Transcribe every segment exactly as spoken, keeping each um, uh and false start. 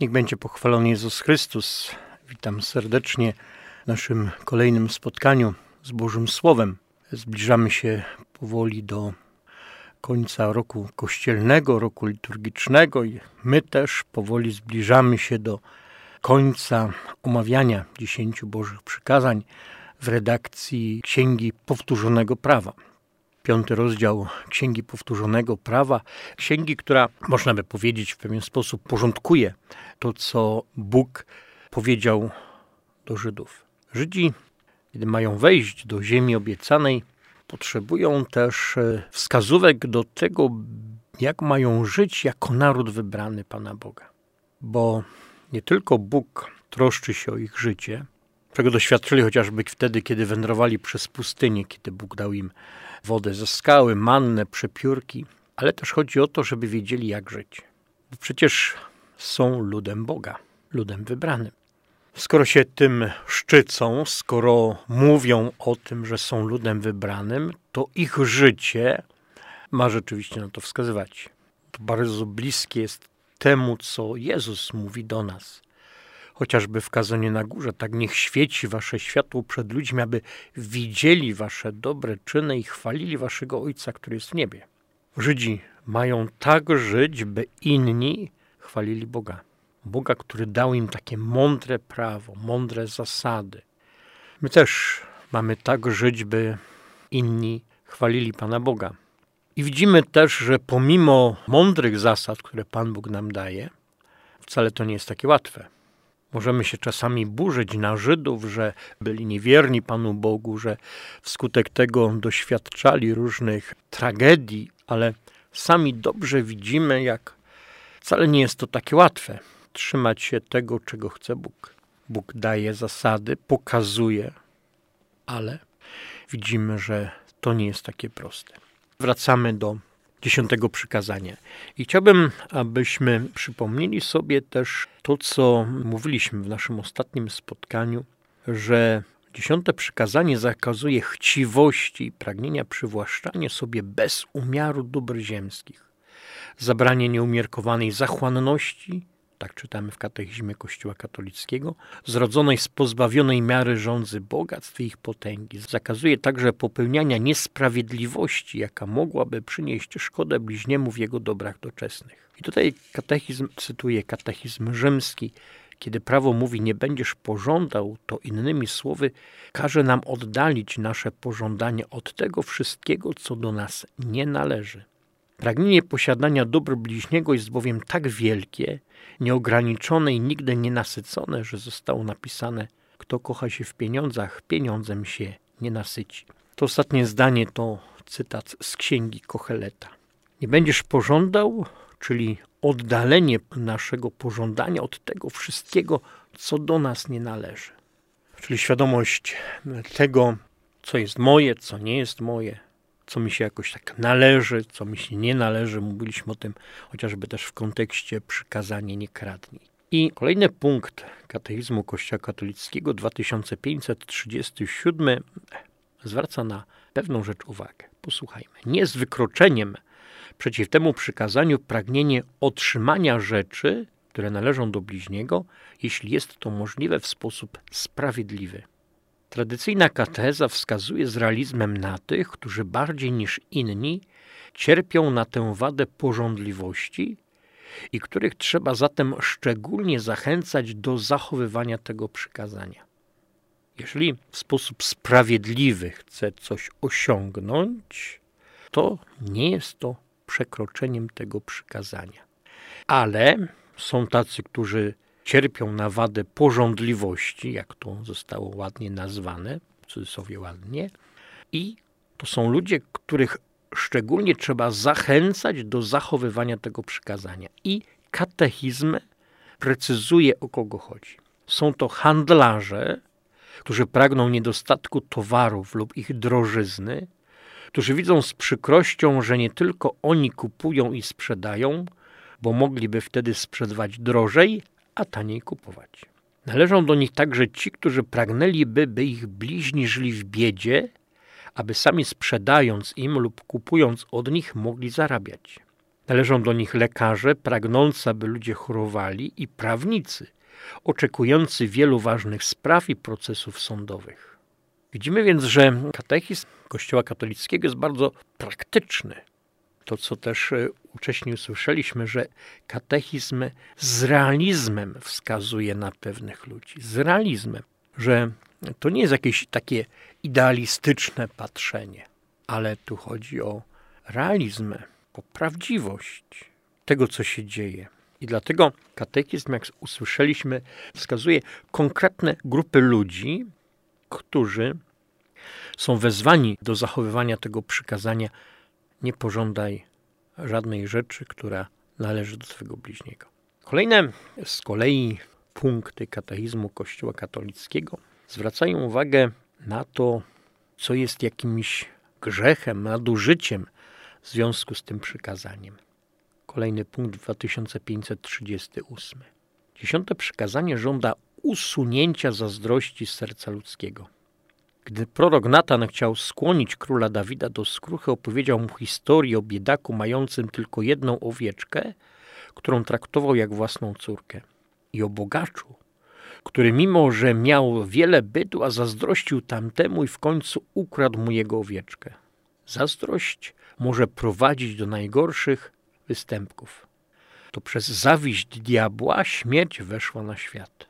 Niech będzie pochwalony Jezus Chrystus. Witam serdecznie w naszym kolejnym spotkaniu z Bożym Słowem. Zbliżamy się powoli do końca roku kościelnego, roku liturgicznego i my też powoli zbliżamy się do końca omawiania dziesięciu Bożych Przykazań w redakcji Księgi Powtórzonego Prawa. Piąty rozdział Księgi Powtórzonego Prawa, księgi, która, można by powiedzieć, w pewien sposób porządkuje to, co Bóg powiedział do Żydów. Żydzi, kiedy mają wejść do ziemi obiecanej, potrzebują też wskazówek do tego, jak mają żyć jako naród wybrany Pana Boga. Bo nie tylko Bóg troszczy się o ich życie, czego doświadczyli chociażby wtedy, kiedy wędrowali przez pustynię, kiedy Bóg dał im wodę ze skały, mannę, przepiórki, ale też chodzi o to, żeby wiedzieli, jak żyć. Bo przecież są ludem Boga, ludem wybranym. Skoro się tym szczycą, skoro mówią o tym, że są ludem wybranym, to ich życie ma rzeczywiście na to wskazywać. To bardzo bliskie jest temu, co Jezus mówi do nas. Chociażby w kazaniu na górze, tak niech świeci wasze światło przed ludźmi, aby widzieli wasze dobre czyny i chwalili waszego Ojca, który jest w niebie. Żydzi mają tak żyć, by inni chwalili Boga. Boga, który dał im takie mądre prawo, mądre zasady. My też mamy tak żyć, by inni chwalili Pana Boga. I widzimy też, że pomimo mądrych zasad, które Pan Bóg nam daje, wcale to nie jest takie łatwe. Możemy się czasami burzyć na Żydów, że byli niewierni Panu Bogu, że wskutek tego doświadczali różnych tragedii, ale sami dobrze widzimy, jak wcale nie jest to takie łatwe trzymać się tego, czego chce Bóg. Bóg daje zasady, pokazuje, ale widzimy, że to nie jest takie proste. Wracamy do dziesiątego przykazania. I chciałbym, abyśmy przypomnieli sobie też to, co mówiliśmy w naszym ostatnim spotkaniu, że dziesiąte przykazanie zakazuje chciwości i pragnienia przywłaszczania sobie bez umiaru dóbr ziemskich. Zabranie nieumiarkowanej zachłanności, tak czytamy w katechizmie Kościoła katolickiego, zrodzonej z pozbawionej miary rządzy bogactw i ich potęgi. Zakazuje także popełniania niesprawiedliwości, jaka mogłaby przynieść szkodę bliźniemu w jego dobrach doczesnych. I tutaj katechizm, cytuję katechizm rzymski, kiedy prawo mówi nie będziesz pożądał, to innymi słowy każe nam oddalić nasze pożądanie od tego wszystkiego, co do nas nie należy. Pragnienie posiadania dóbr bliźniego jest bowiem tak wielkie, nieograniczone i nigdy nienasycone, że zostało napisane: kto kocha się w pieniądzach, pieniądzem się nie nasyci. To ostatnie zdanie to cytat z księgi Kocheleta. Nie będziesz pożądał, czyli oddalenie naszego pożądania od tego wszystkiego, co do nas nie należy. Czyli świadomość tego, co jest moje, co nie jest moje, co mi się jakoś tak należy, co mi się nie należy. Mówiliśmy o tym chociażby też w kontekście przykazanie nie kradnij. I kolejny punkt katechizmu Kościoła katolickiego dwa tysiące pięćset trzydziesty siódmy zwraca na pewną rzecz uwagę. Posłuchajmy. Nie jest wykroczeniem przeciw temu przykazaniu pragnienie otrzymania rzeczy, które należą do bliźniego, jeśli jest to możliwe w sposób sprawiedliwy. Tradycyjna katecheza wskazuje z realizmem na tych, którzy bardziej niż inni cierpią na tę wadę pożądliwości i których trzeba zatem szczególnie zachęcać do zachowywania tego przykazania. Jeżeli w sposób sprawiedliwy chce coś osiągnąć, to nie jest to przekroczeniem tego przykazania. Ale są tacy, którzy cierpią na wadę pożądliwości, jak to zostało ładnie nazwane, w cudzysłowie ładnie, i to są ludzie, których szczególnie trzeba zachęcać do zachowywania tego przykazania. I katechizm precyzuje, o kogo chodzi. Są to handlarze, którzy pragną niedostatku towarów lub ich drożyzny, którzy widzą z przykrością, że nie tylko oni kupują i sprzedają, bo mogliby wtedy sprzedawać drożej, a taniej kupować. Należą do nich także ci, którzy pragnęliby, by ich bliźni żyli w biedzie, aby sami sprzedając im lub kupując od nich mogli zarabiać. Należą do nich lekarze pragnący, aby ludzie chorowali i prawnicy oczekujący wielu ważnych spraw i procesów sądowych. Widzimy więc, że katechizm Kościoła katolickiego jest bardzo praktyczny. To, co też wcześniej usłyszeliśmy, że katechizm z realizmem wskazuje na pewnych ludzi. Z realizmem, że to nie jest jakieś takie idealistyczne patrzenie, ale tu chodzi o realizm, o prawdziwość tego, co się dzieje. I dlatego katechizm, jak usłyszeliśmy, wskazuje konkretne grupy ludzi, którzy są wezwani do zachowywania tego przykazania: nie pożądaj żadnej rzeczy, która należy do twego bliźniego. Kolejne z kolei punkty katechizmu Kościoła katolickiego zwracają uwagę na to, co jest jakimś grzechem, nadużyciem w związku z tym przykazaniem. Kolejny punkt dwa tysiące pięćset trzydziesty ósmy. Dziesiąte przykazanie żąda usunięcia zazdrości z serca ludzkiego. Gdy prorok Natan chciał skłonić króla Dawida do skruchy, opowiedział mu historię o biedaku mającym tylko jedną owieczkę, którą traktował jak własną córkę, i o bogaczu, który mimo, że miał wiele bydła, zazdrościł tamtemu i w końcu ukradł mu jego owieczkę. Zazdrość może prowadzić do najgorszych występków. To przez zawiść diabła śmierć weszła na świat.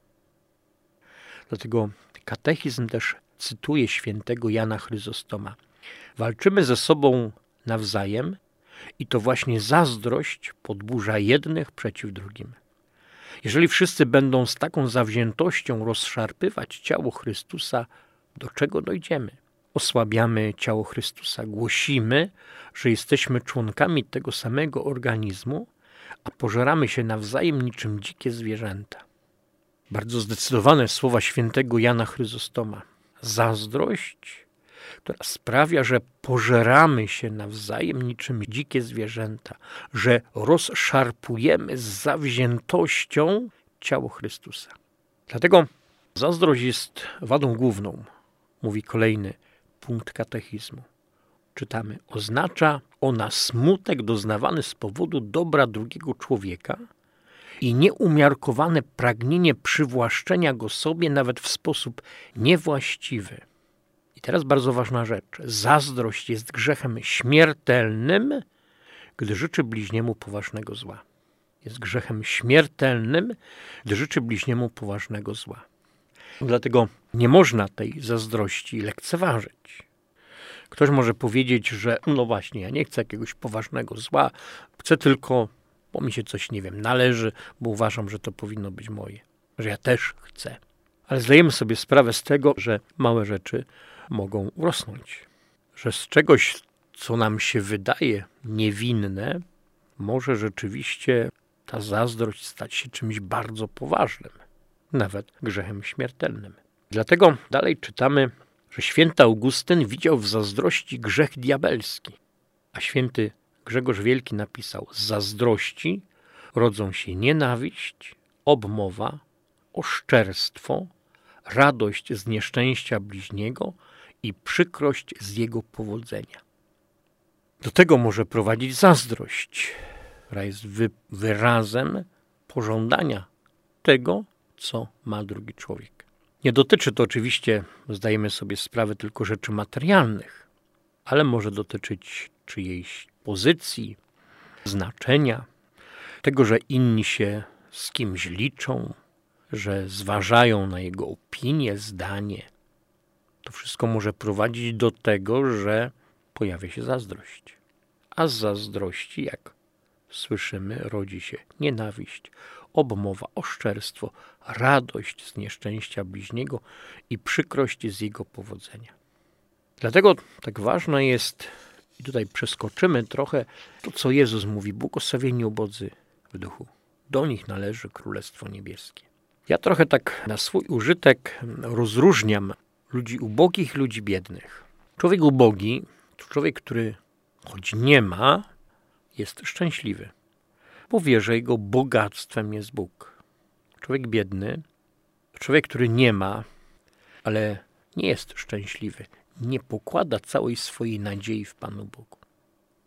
Dlatego katechizm też cytuje świętego Jana Chryzostoma. Walczymy ze sobą nawzajem i to właśnie zazdrość podburza jednych przeciw drugim. Jeżeli wszyscy będą z taką zawziętością rozszarpywać ciało Chrystusa, do czego dojdziemy? Osłabiamy ciało Chrystusa, głosimy, że jesteśmy członkami tego samego organizmu, a pożeramy się nawzajem niczym dzikie zwierzęta. Bardzo zdecydowane słowa świętego Jana Chryzostoma. Zazdrość, która sprawia, że pożeramy się nawzajem niczym dzikie zwierzęta, że rozszarpujemy z zawziętością ciało Chrystusa. Dlatego zazdrość jest wadą główną, mówi kolejny punkt katechizmu. Czytamy: oznacza ona smutek doznawany z powodu dobra drugiego człowieka i nieumiarkowane pragnienie przywłaszczenia go sobie nawet w sposób niewłaściwy. I teraz bardzo ważna rzecz. Zazdrość jest grzechem śmiertelnym, gdy życzy bliźniemu poważnego zła. Jest grzechem śmiertelnym, gdy życzy bliźniemu poważnego zła. Dlatego nie można tej zazdrości lekceważyć. Ktoś może powiedzieć, że no właśnie, ja nie chcę jakiegoś poważnego zła, chcę tylko, bo mi się coś, nie wiem, należy, bo uważam, że to powinno być moje, że ja też chcę. Ale zdajemy sobie sprawę z tego, że małe rzeczy mogą urosnąć. Że z czegoś, co nam się wydaje niewinne, może rzeczywiście ta zazdrość stać się czymś bardzo poważnym, nawet grzechem śmiertelnym. Dlatego dalej czytamy, że święty Augustyn widział w zazdrości grzech diabelski, a święty Grzegorz Wielki napisał: z zazdrości rodzą się nienawiść, obmowa, oszczerstwo, radość z nieszczęścia bliźniego i przykrość z jego powodzenia. Do tego może prowadzić zazdrość, która jest wy- wyrazem pożądania tego, co ma drugi człowiek. Nie dotyczy to oczywiście, zdajemy sobie sprawę, tylko rzeczy materialnych, ale może dotyczyć czyjejś pozycji, znaczenia, tego, że inni się z kimś liczą, że zważają na jego opinię, zdanie. To wszystko może prowadzić do tego, że pojawia się zazdrość. A z zazdrości, jak słyszymy, rodzi się nienawiść, obmowa, oszczerstwo, radość z nieszczęścia bliźniego i przykrość z jego powodzenia. Dlatego tak ważne jest, i tutaj przeskoczymy trochę, to co Jezus mówi: błogosławieni ubodzy w duchu. Do nich należy Królestwo Niebieskie. Ja trochę tak na swój użytek rozróżniam ludzi ubogich, ludzi biednych. Człowiek ubogi to człowiek, który choć nie ma, jest szczęśliwy, bo wie, że jego bogactwem jest Bóg. Człowiek biedny to człowiek, który nie ma, ale nie jest szczęśliwy. Nie pokłada całej swojej nadziei w Panu Bogu.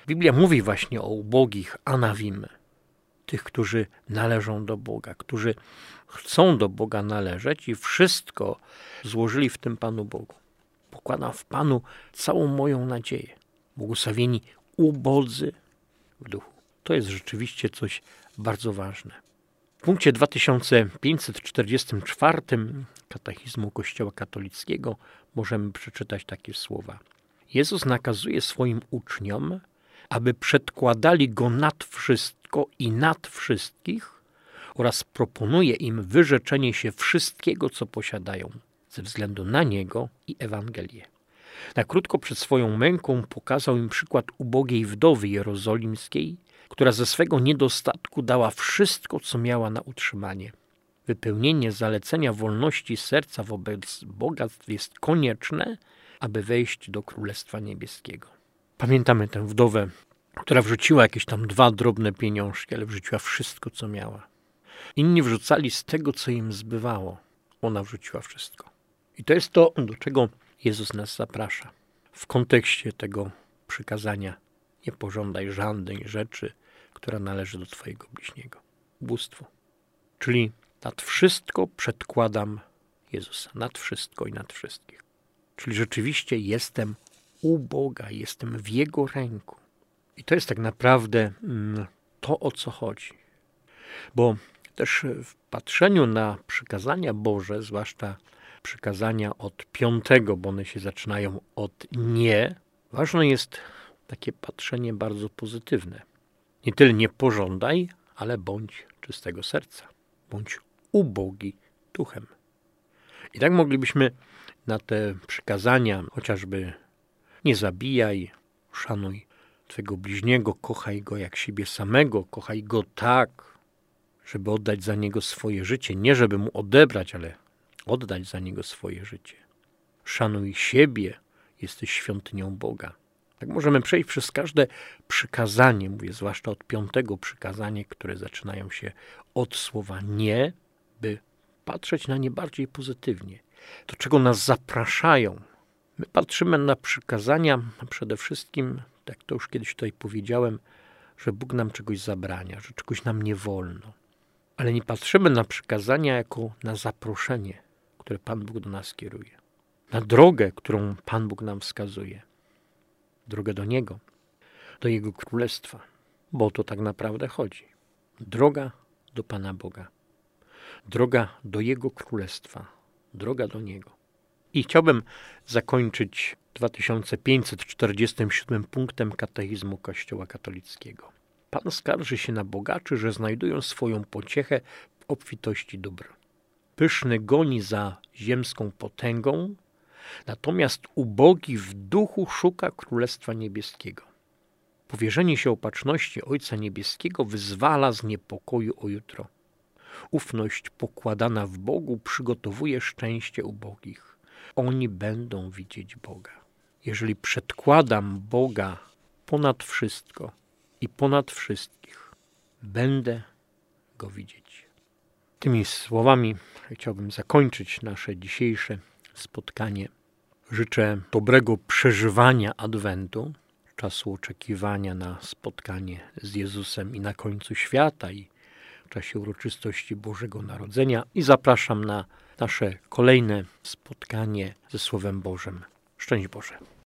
Biblia mówi właśnie o ubogich anawim, tych, którzy należą do Boga, którzy chcą do Boga należeć i wszystko złożyli w tym Panu Bogu. Pokładam w Panu całą moją nadzieję. Błogosławieni ubodzy w duchu. To jest rzeczywiście coś bardzo ważne. W punkcie dwa tysiące pięćset czterdziestym czwartym Katechizmu Kościoła Katolickiego możemy przeczytać takie słowa. Jezus nakazuje swoim uczniom, aby przedkładali Go nad wszystko i nad wszystkich oraz proponuje im wyrzeczenie się wszystkiego, co posiadają, ze względu na Niego i Ewangelię. Na krótko przed swoją męką pokazał im przykład ubogiej wdowy jerozolimskiej, która ze swego niedostatku dała wszystko, co miała na utrzymanie. Wypełnienie zalecenia wolności serca wobec bogactw jest konieczne, aby wejść do Królestwa Niebieskiego. Pamiętamy tę wdowę, która wrzuciła jakieś tam dwa drobne pieniążki, ale wrzuciła wszystko, co miała. Inni wrzucali z tego, co im zbywało. Ona wrzuciła wszystko. I to jest to, do czego Jezus nas zaprasza. W kontekście tego przykazania nie pożądaj żadnej rzeczy, która należy do twojego bliźniego. Ubóstwo. Czyli nad wszystko przedkładam Jezusa. Nad wszystko i nad wszystkich. Czyli rzeczywiście jestem u Boga, jestem w Jego ręku. I to jest tak naprawdę mm, to, o co chodzi. Bo też w patrzeniu na przykazania Boże, zwłaszcza przykazania od piątego, bo one się zaczynają od nie, ważne jest takie patrzenie bardzo pozytywne. Nie tyle nie pożądaj, ale bądź czystego serca. Bądź ubogi duchem. I tak moglibyśmy na te przykazania, chociażby nie zabijaj, szanuj twego bliźniego, kochaj go jak siebie samego, kochaj go tak, żeby oddać za niego swoje życie. Nie żeby mu odebrać, ale oddać za niego swoje życie. Szanuj siebie, jesteś świątynią Boga. Tak możemy przejść przez każde przykazanie, mówię zwłaszcza od piątego przykazanie, które zaczynają się od słowa nie, by patrzeć na nie bardziej pozytywnie. Do czego nas zapraszają. My patrzymy na przykazania przede wszystkim, jak to już kiedyś tutaj powiedziałem, że Bóg nam czegoś zabrania, że czegoś nam nie wolno. Ale nie patrzymy na przykazania jako na zaproszenie, które Pan Bóg do nas kieruje. Na drogę, którą Pan Bóg nam wskazuje. Drogę do Niego, do Jego Królestwa. Bo o to tak naprawdę chodzi. Droga do Pana Boga. Droga do Jego Królestwa. Droga do Niego. I chciałbym zakończyć dwa tysiące pięćset czterdziestym siódmym punktem Katechizmu Kościoła Katolickiego. Pan skarży się na bogaczy, że znajdują swoją pociechę w obfitości dóbr. Pyszny goni za ziemską potęgą, natomiast ubogi w duchu szuka Królestwa Niebieskiego. Powierzenie się opatrzności Ojca Niebieskiego wyzwala z niepokoju o jutro. Ufność pokładana w Bogu przygotowuje szczęście ubogich. Oni będą widzieć Boga. Jeżeli przedkładam Boga ponad wszystko i ponad wszystkich, będę Go widzieć. Tymi słowami chciałbym zakończyć nasze dzisiejsze spotkanie. Życzę dobrego przeżywania Adwentu, czasu oczekiwania na spotkanie z Jezusem i na końcu świata i w czasie uroczystości Bożego Narodzenia i zapraszam na nasze kolejne spotkanie ze Słowem Bożym. Szczęść Boże.